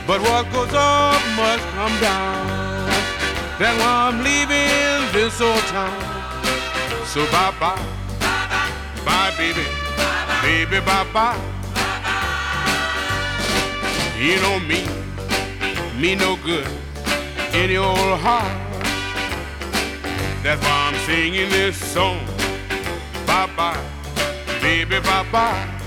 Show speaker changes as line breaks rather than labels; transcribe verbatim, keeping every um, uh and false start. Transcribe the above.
But what goes up must come down. That's why I'm leaving this old town. So bye-bye, bye baby, baby bye-bye. You know me, me no good in your old heart. That's why I'm singing this song. Bye-bye, baby bye-bye.